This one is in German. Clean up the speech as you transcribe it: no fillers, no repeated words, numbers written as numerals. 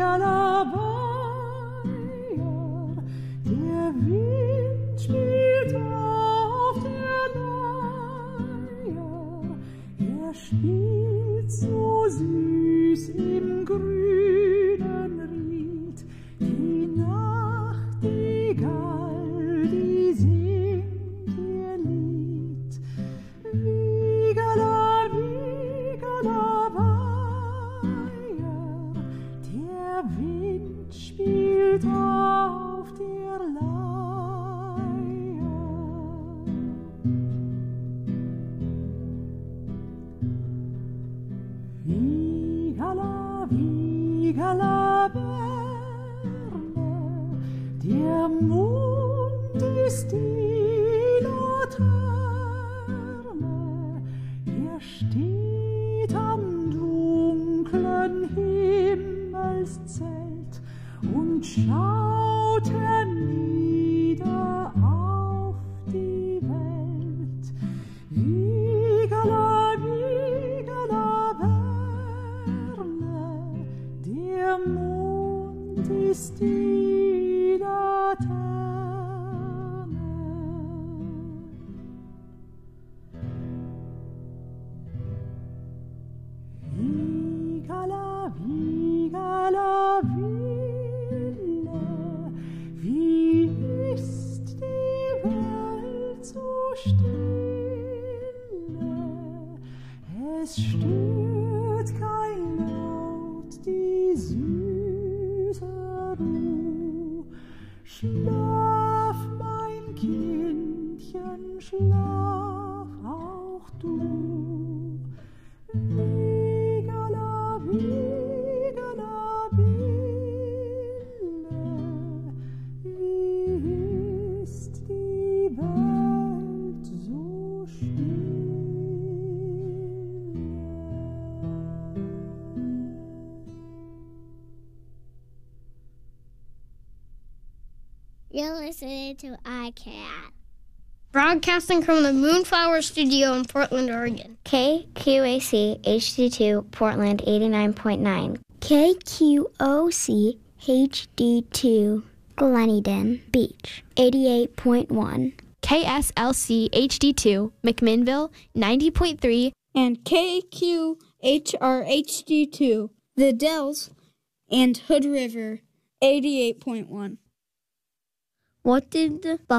der Wind spielt auf der Leier, er spielt so süß im grünen Ried, die Nachtigall, die singt ihr Lied. Wigala, Wigala, Weiher, der Wind spielt auf der Leier. Wigala, Wigala, Berne, der Mond ist die Laterne, er steht am dunklen Himmelszelt und schaut hernieder auf die Welt. Wigala, Wigala, Berne, der Mond ist die Laterne. Wigala, Wigala, Wille, wie ist die Welt so stille? Es stört kein Laut die süße Ruh. Schlaf, mein Kindchen, schlaf auch du. Wigala, Wigala, Wille, wie ist die Welt so still? You're listening to iCat. Broadcasting from the Moonflower Studio in Portland, Oregon. KQAC HD2 Portland 89.9. KQOC HD2 Gleneden Beach 88.1. KSLC HD2 McMinnville 90.3. And KQHR HD2 The Dells and Hood River 88.1. What did the